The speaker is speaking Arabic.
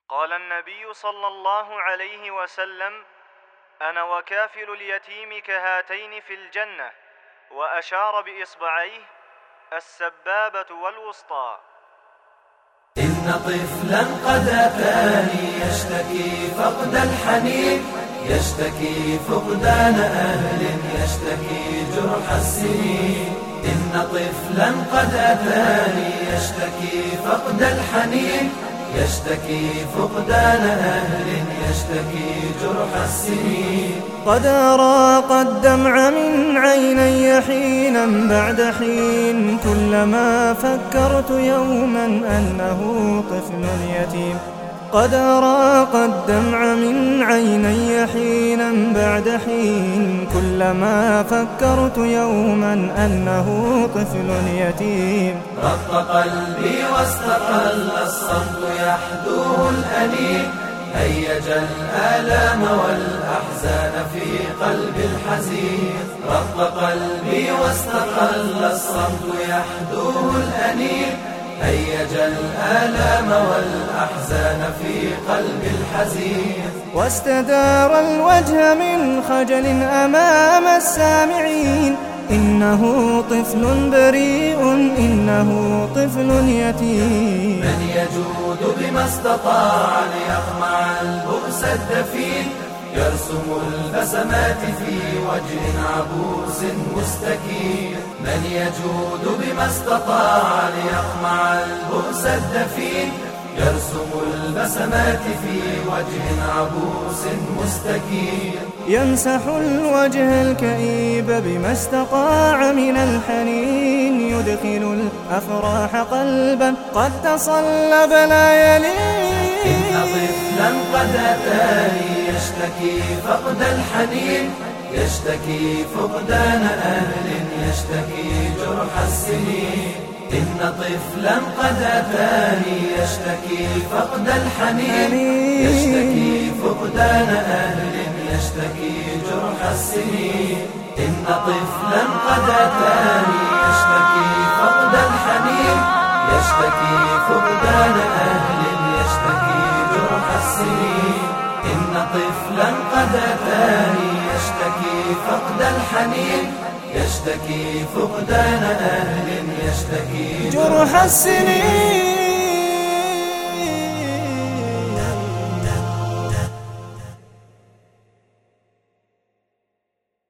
قال النبي صلى الله عليه وسلم: أنا وكافل اليتيم كهاتين في الجنة، وأشار بإصبعيه السبابة والوسطى. إن طفلا قد أتاني يشتكي فقد الحنين، يشتكي فقدان أهل، يشتكي جرح السنين. إن طفلا قد أتاني يشتكي فقد الحنين، يشتكي فقدان أهل، يشتكي جرح السنين. قد أراق الدمع من عيني حينا بعد حين، كلما فكرت يوما أنه طفل يتيم. قد أراق الدمع من عيني حينا بعد حين، كلما فكرت يوما أنه طفل يتيم. رق قلبي واستقل الصمت يحدوه الأنين، هيج الآلام والأحزان في قلب الحزين. رق قلبي واستقل الصمت يحدوه الأنين، هيج الآلام والأحزان في قلب الحزين. واستدار الوجه من خجل أمام السامعين، إنه طفل بريء، إنه طفل يتيم. من يجود بما استطاع ليقمع البؤس الدفين، يرسم البسمات في وجه عبوس مستكين. من يجود بما استطاع ليقمع البؤس الدفين، يرسم البسمات في وجه عبوس مستكين. يمسح الوجه الكئيب بما استطاع من الحنين، يدخل الأفراح قلبا قد تصلب لا يلين. إن طفلا قد أتاني يشتكي فقد الحنين، يشتكي فقدان أهل، يشتكي جرح السنين. إن طفلا قد أتاني يشتكي فقد الحنين، يشتكي فقدان أهل، يشتكي جرح السنين. إن طفلا قد أتاني يشتكي فقد الحنين، يشتكي فقدان أهل، يشتكي جرح السنين. إن طفلا قد أتاني يشتكي فقد الحنين، يشتكي فقدان أهل، يشتكي جرح السنين.